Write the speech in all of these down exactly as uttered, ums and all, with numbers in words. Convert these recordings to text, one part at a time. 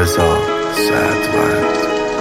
رضا سعدوند.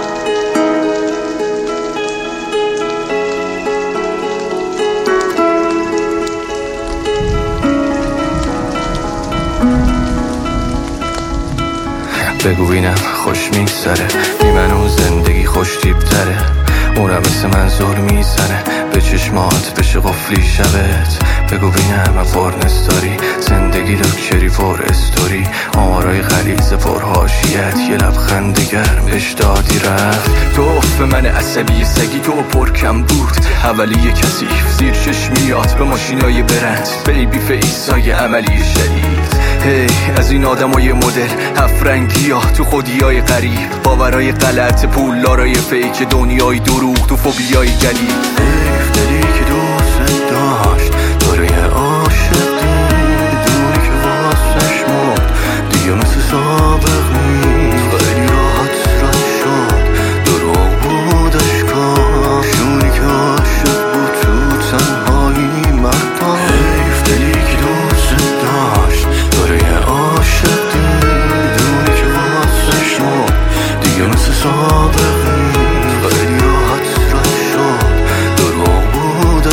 بگو بینم خوش میگذره، بی منو زندگی خوش تیبتره، اونم مثل من زور میزنه به چشمات بشه قفلی شبت. بگو بینم افورنس داری، زندگی لکشری پر استوری، آمارای غلیظ پر حاشیت، یه لبخند گرم بهش دادی رفت. تو افت من عصبی سگی تو پرکم بود، اولی کثیف زیر چشمیات به ماشینای برند، بیبی فیسای عملی شدید. هی hey, از این آدمای مدل هفت رنگی ها تو خودیای غریب، باورای غلط پولدارای فیک، دنیای دروغ تو فوبیای جدید. حیف دلی که دوست داشت تو رو یه عاشق دید، دونی که واسش مرد دیگه مثل سابق نیست، خیلی راحت رد شد دروغ بود اشکاش، اونی که عاشق بود تو تنهایی مردم. حیف دلی که دوست داشت تو رو یه عاشق دید، دونی که واسش مرد دیگه مثل سابق نیست، خیلی راحت رد شد دروغ بود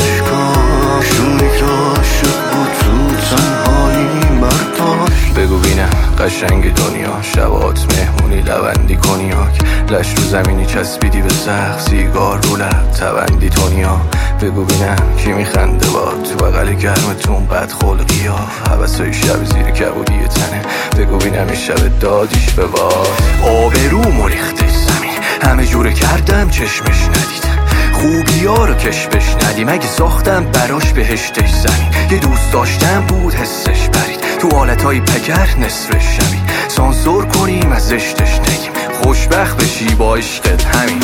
اشکاش، اونی که عاشق بود تو تنهایی مرداش. بگو بینم قشنگ دنیا، شبات مهمونی لبندی کنیاک، لش رو زمینی چسبیدی به سقف، سیگار رو لب تبندی تونیا. بگو بینم کی میخنده باد تو بغل گرمتون بد خلقی ها، حوثای شب زیر کبودی تنه. بگو بینم این شب دادیش به باد، آبرو مریختش زمین، همه جوره کردم چشمش ندید، خوبی ها رو کشفش ندیم، اگه ساختم براش بهشتش زمین، یه دوست داشتم بود حسش برید، تو حالتهای پگر نصفش شوی، سانسور کنیم از زشتش نگیم، خوشبخت بشی با عشقت همین.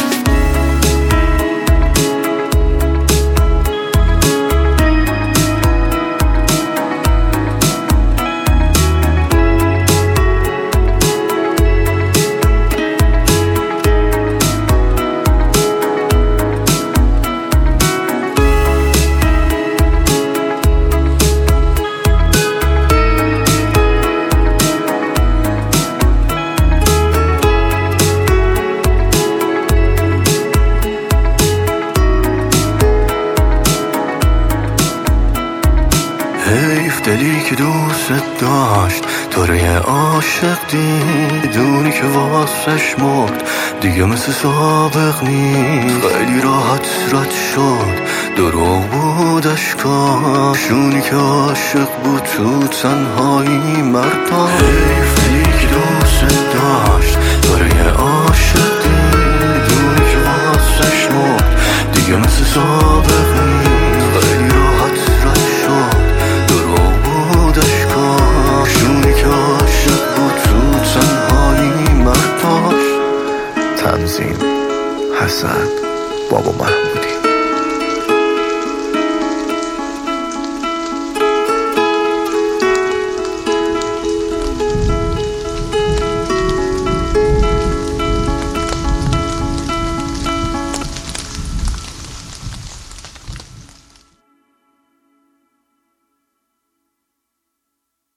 حیف دلی که دوست داشت تو رو یه عاشق دید، دونی که واسش مرد دیگه مثل سابق نیست، خیلی راحت رد شد دروغ بود اشکاش، اونی که عاشق بود تو تنهایی مردم. حیف دلی که دوست داشت تو رو یه عاشق دید، دونی که واسش مرد دیگه مثل سابق نیست، خیلی راحت رد شد دروغ بود اشکاش، اونی که عاشق بود تو تنهایی مرداش. تنظیم حسن بابا محمودی.